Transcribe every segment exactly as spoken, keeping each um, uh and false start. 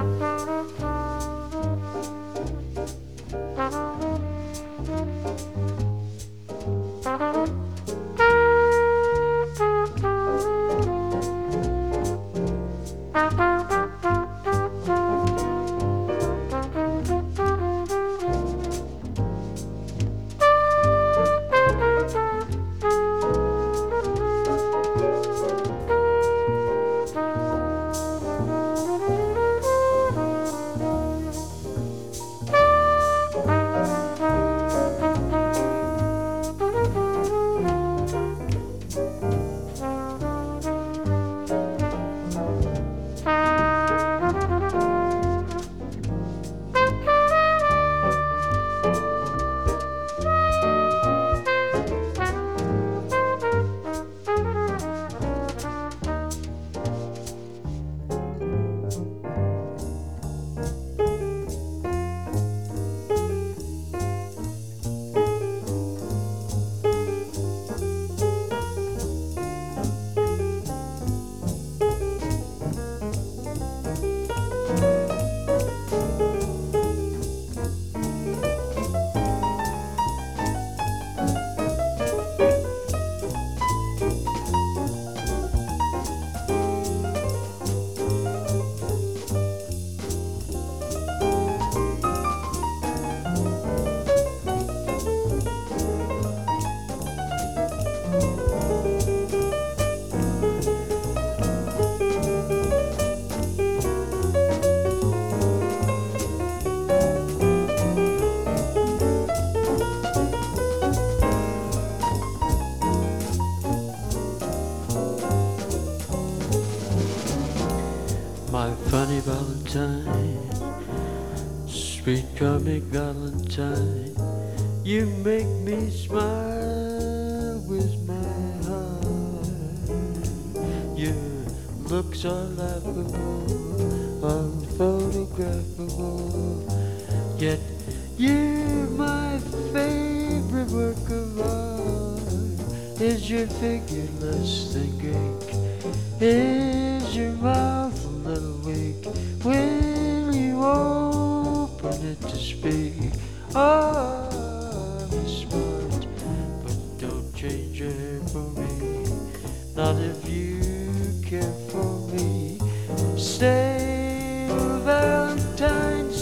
My funny Valentine, sweet comic Valentine, you make me smile with my heart. Your looks are laughable, unphotographable, yet you're my favorite work of art. Is your figure less than Greek? Is your mouth a little weak when you open it to speak? Oh, I'm smart, but don't change your hair for me. Not if you care for me. Stay, Valentine,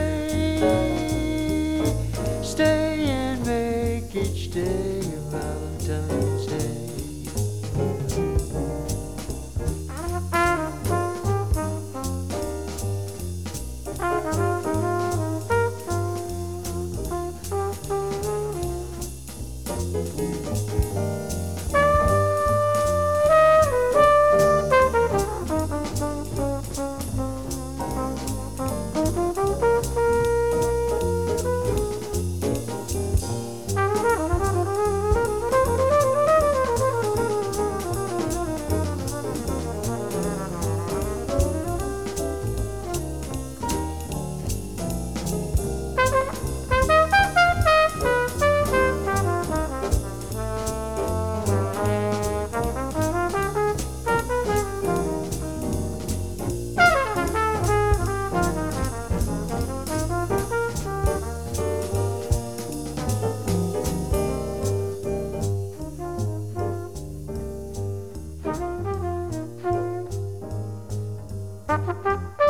stay. Stay and make each day a Valentine's Day. Thank you.